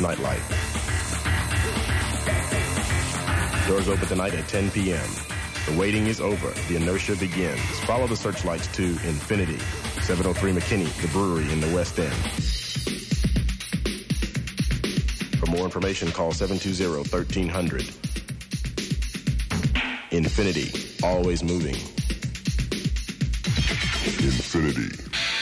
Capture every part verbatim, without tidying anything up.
Nightlight. Doors open tonight at ten p.m. The waiting is over. The inertia begins. Follow the searchlights to Infinity, seven oh three McKinney, the brewery in the West End. For more information, call seven two zero, one three zero zero. Infinity, always moving. Infinity.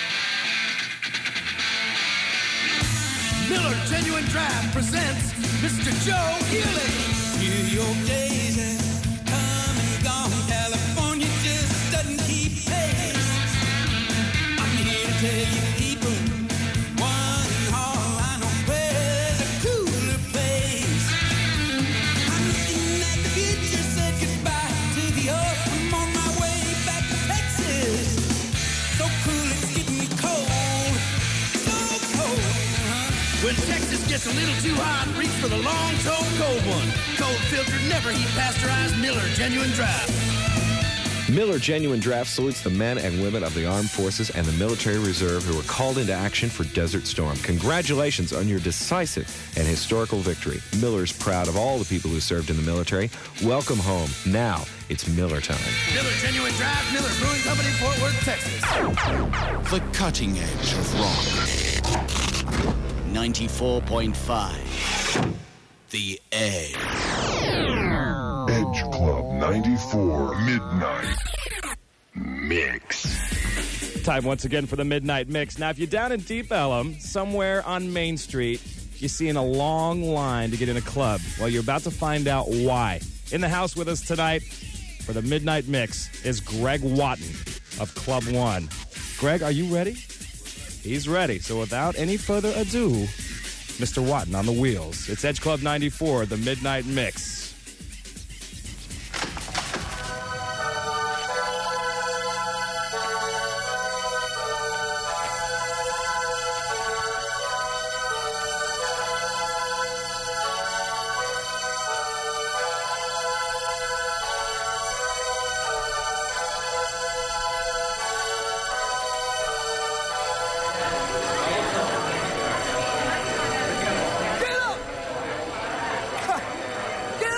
Miller Genuine Draft presents Mister Joe Healy. New York days have come and gone. California just doesn't keep pace. I'm here to tell you people, one and all, I know where's a cooler place. I'm looking at the future, said goodbye to the old. I'm on my way back to Texas. So cool, it's getting me cold. So cold, huh? When Texas gets a little too hot, reach for the long-toed cold one. Cold filtered, never heat pasteurized Miller Genuine Draft. Miller Genuine Draft salutes the men and women of the armed forces and the military reserve who were called into action for Desert Storm. Congratulations on your decisive and historical victory. Miller's proud of all the people who served in the military. Welcome home. Now it's Miller time. Miller Genuine Draft, Miller Brewing Company, Fort Worth, Texas. The cutting edge of rock. ninety-four point five. The Edge. Edge Club ninety-four Midnight Mix. Time once again for the Midnight Mix. Now, if you're down in Deep Ellum, somewhere on Main Street, you're seeing a long line to get in a club. Well, you're about to find out why. In the house with us tonight for the Midnight Mix is Greg Watton of Club One. Greg, are you ready? He's ready. So without any further ado, Mister Watton on the wheels. It's Edge Club ninety-four, the Midnight Mix. Get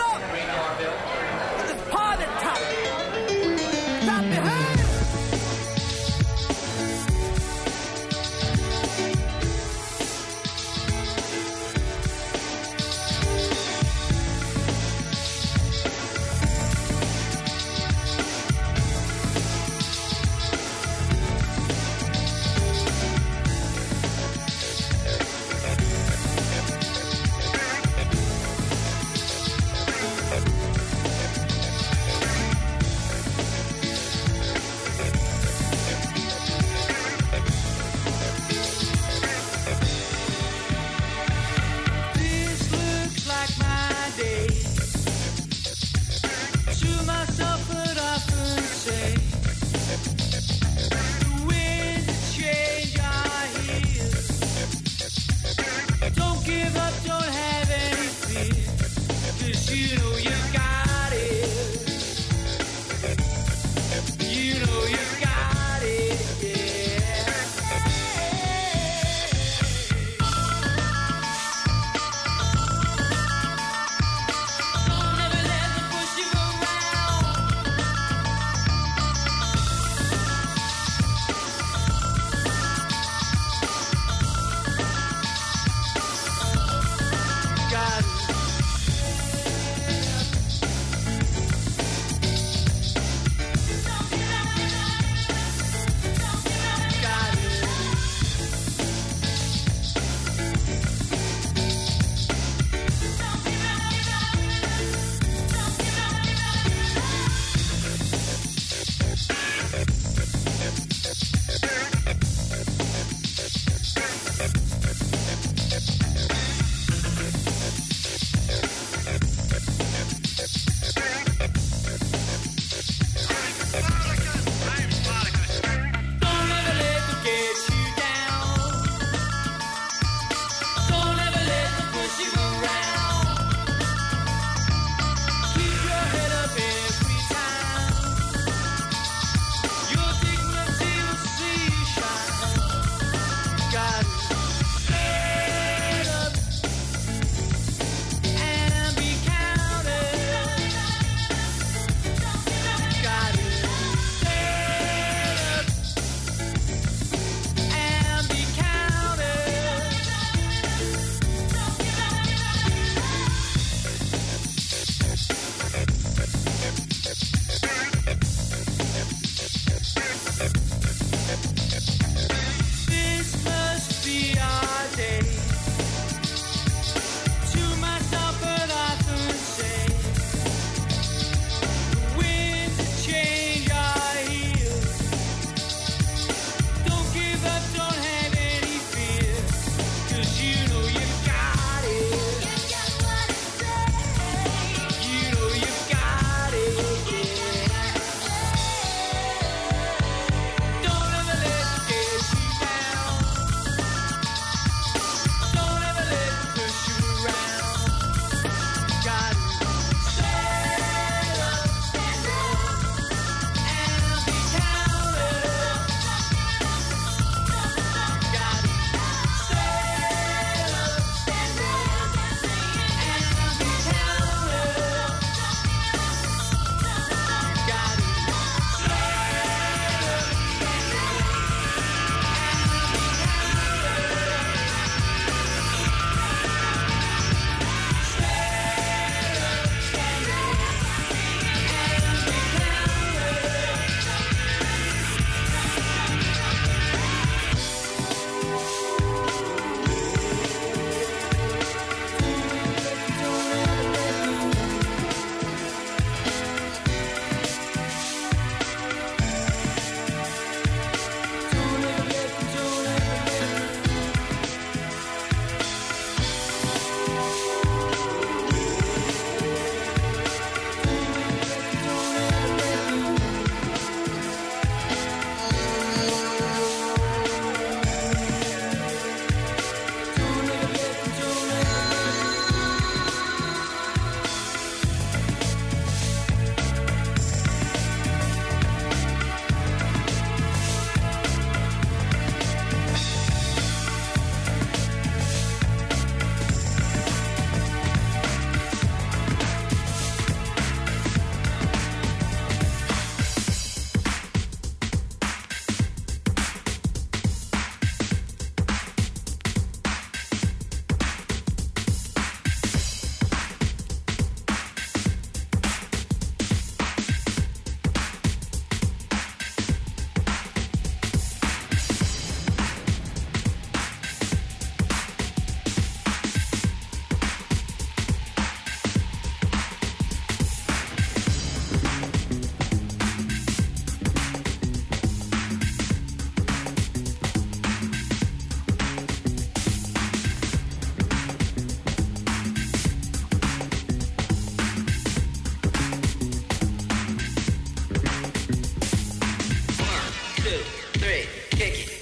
two, three, kick it.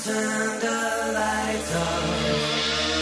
turn the lights off.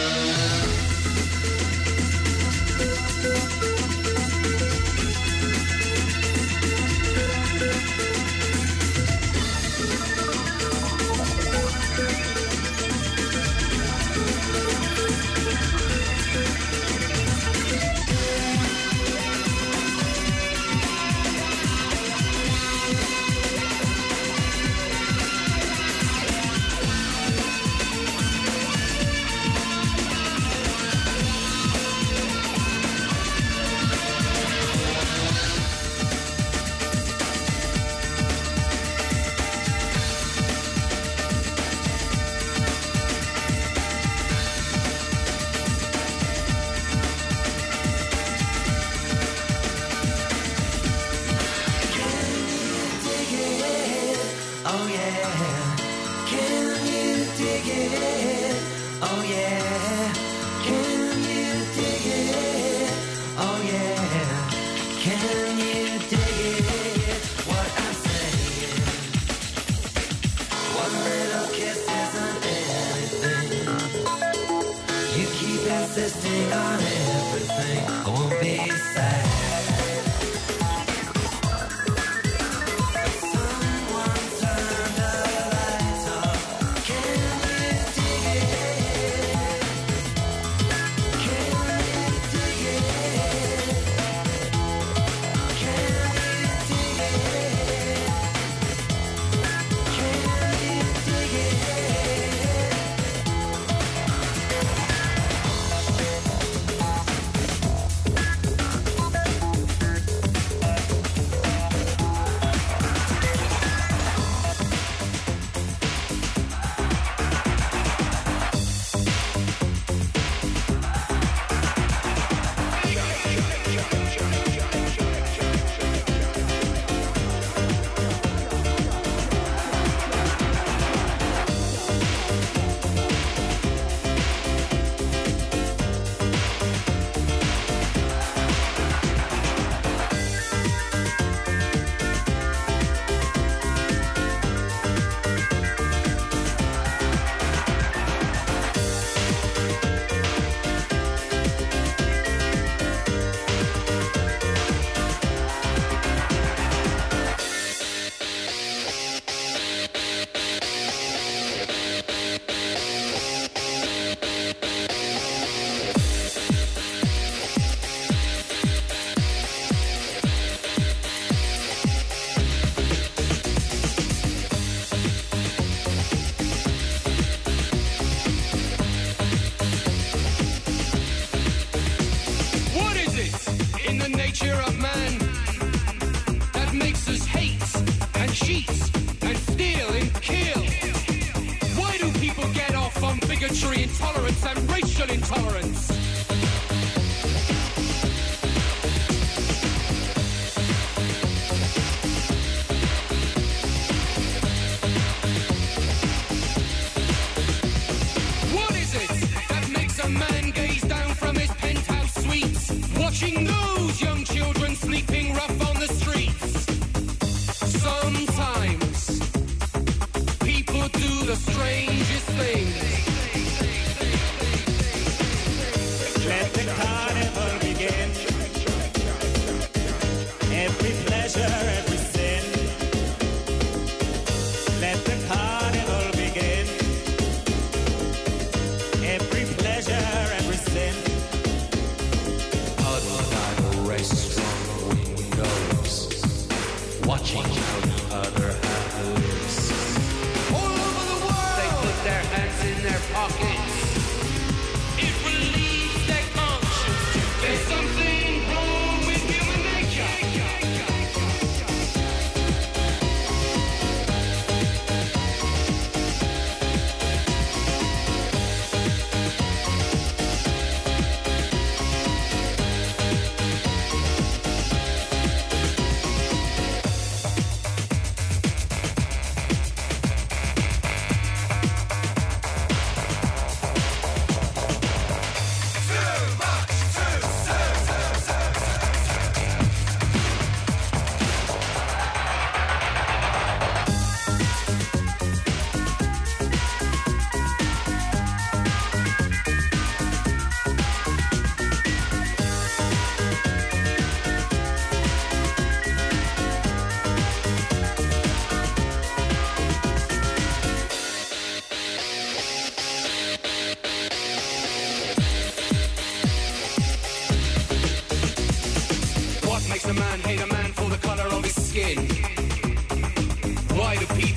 Insisting on everything, I won't be sad. Intolerance and racial intolerance. What is it that makes a man gaze down from his penthouse suites, watching those young children sleeping rough on the streets? Sometimes people do the strangest things. Let the carnival begin. Every pleasure, every sin. Let the carnival begin. Every pleasure, every sin. Outside restaurant windows, watching how the other half lives. All over the world, they put their hands in their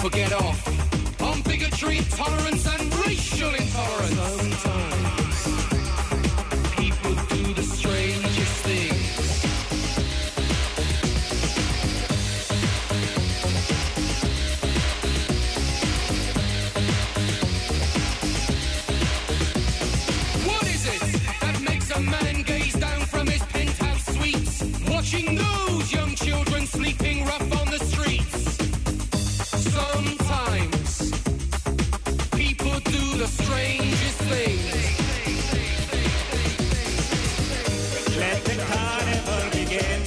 people get off on bigotry, intolerance, and racial intolerance. Sometimes people do the strangest things. What is it that makes a man gaze down from his penthouse suites, watching those young children sleeping rough on the streets? Sometimes people do the strangest things. Let the carnival begin.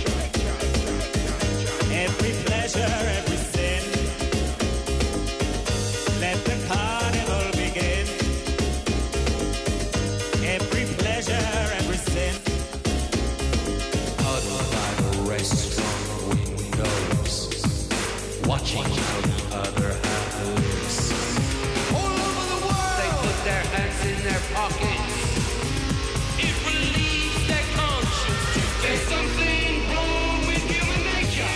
Every pleasure, every sin. Let the carnival begin. Every pleasure, every sin. Huddled by the restaurant windows, watching how the other half lives. All over the world, they put their hands in their pockets. It relieves their conscience. There's something wrong with human nature.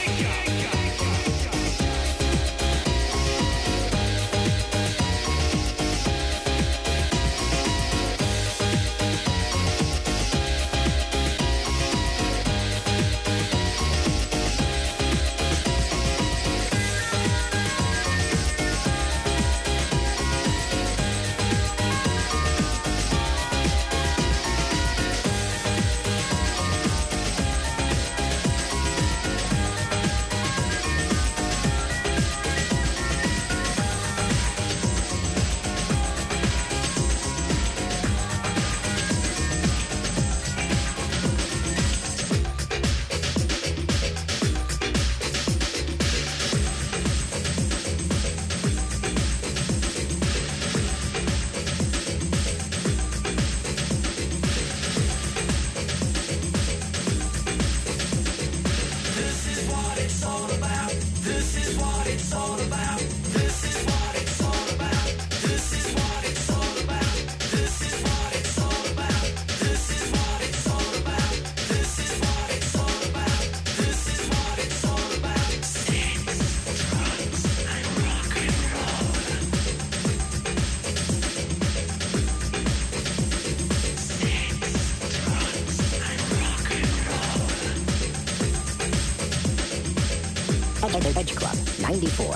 Edge Club ninety-four.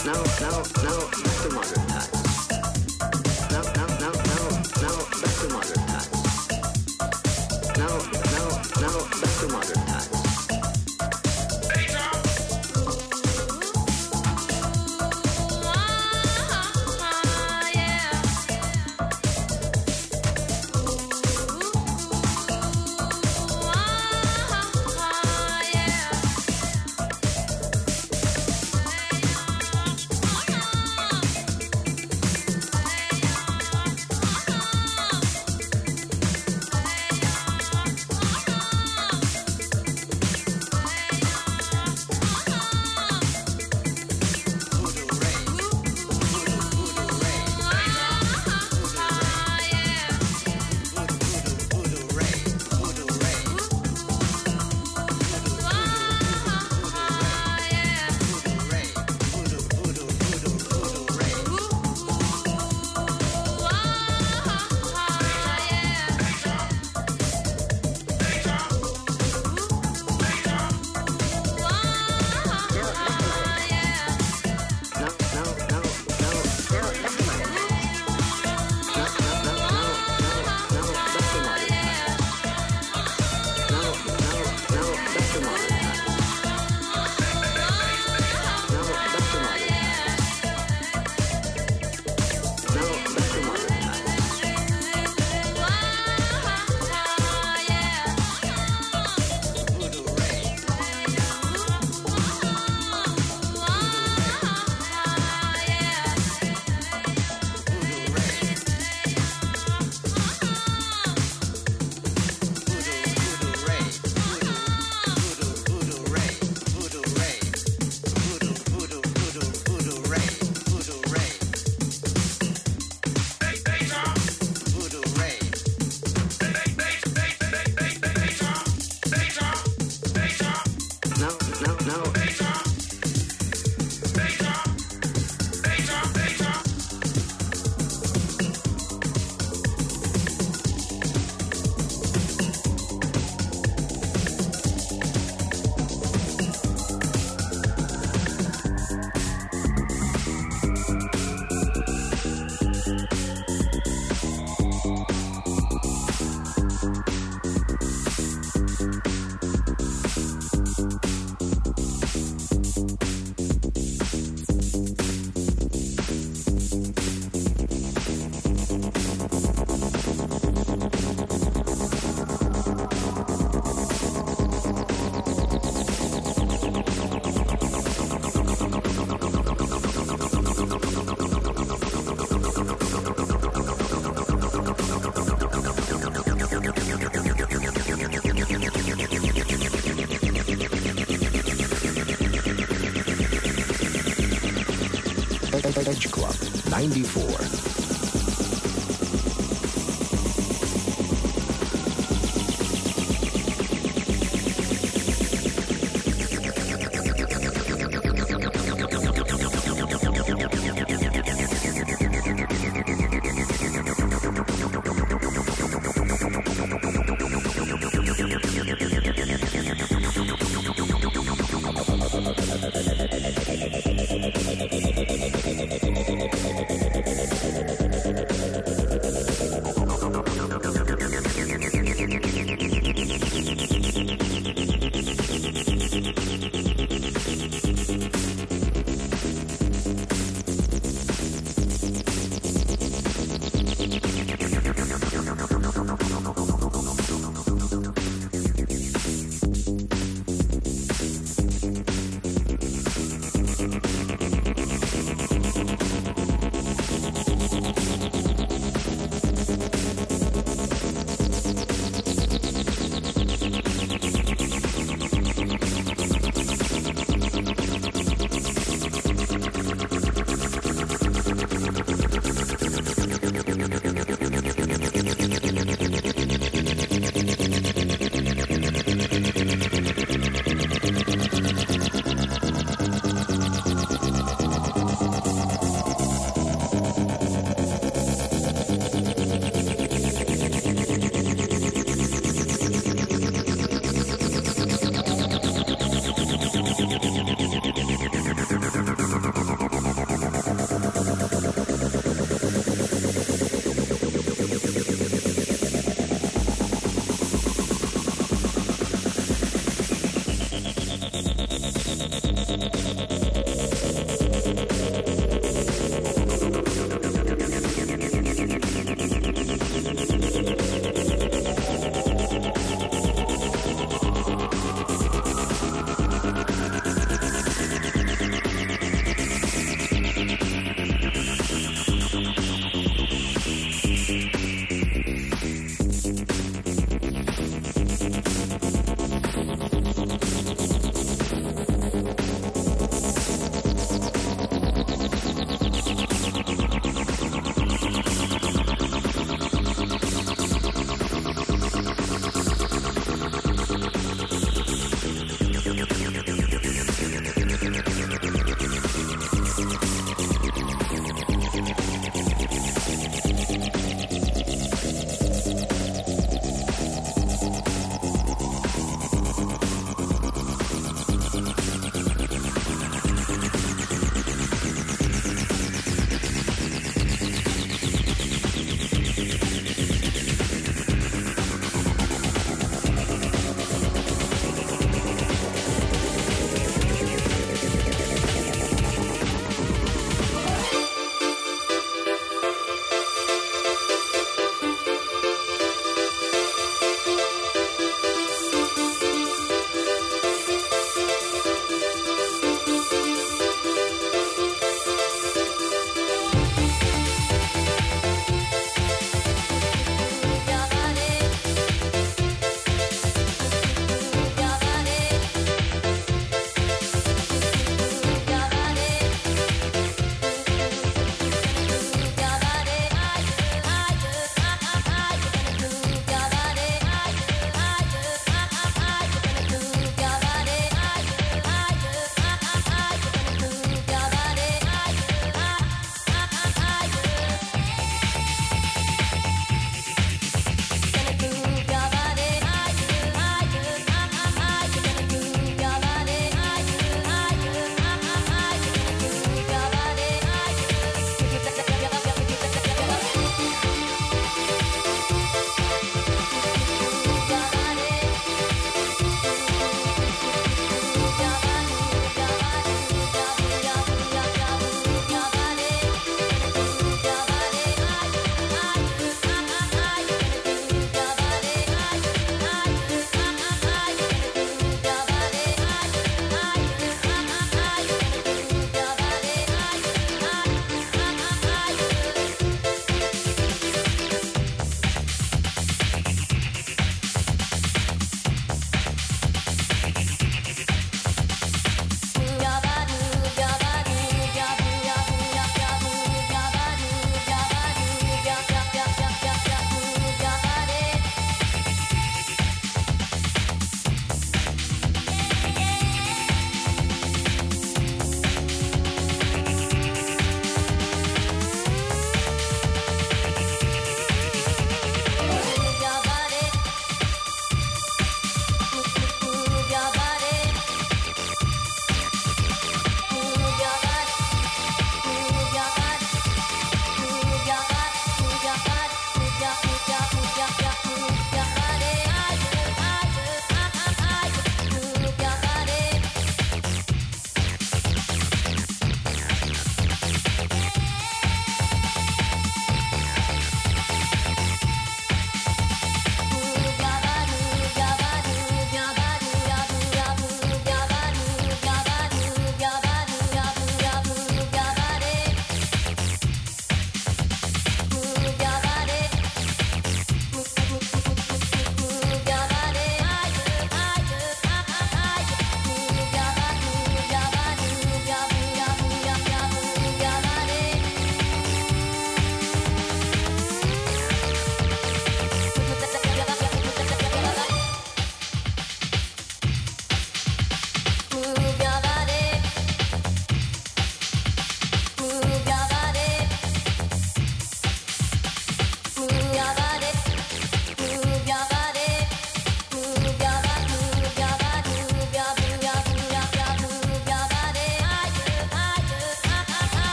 Now, now, now, back to modern times. Now, now, now, now, now, back to modern times. Now, now, now, back to modern times. Edge Club ninety-four. Thank you.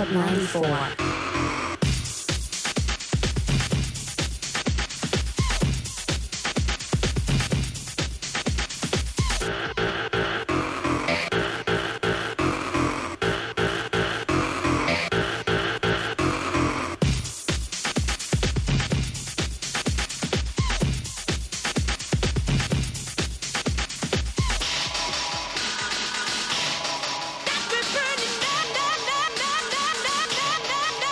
Club ninety-four. Got me burning, na na na na na na na na.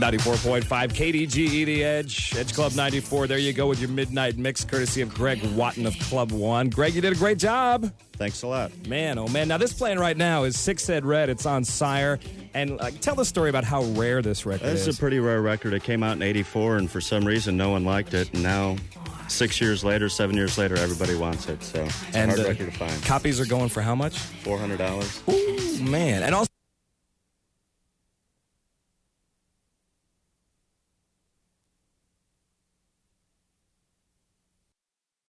ninety-four point five K D G E The Edge. Edge Club ninety-four. There you go with your midnight mix, courtesy of Greg Watton of Club One. Greg, you did a great job. Thanks a lot. Man, oh man. Now, this playing right now is Six Head Red. It's on Sire. And uh, tell the story about how rare this record This is. is a pretty rare record. It came out in eighty-four, and for some reason, no one liked it. And now, six years later, seven years later, everybody wants it. So it's and a hard uh, record to find. Copies are going for how much? four hundred dollars. Ooh, man. And also,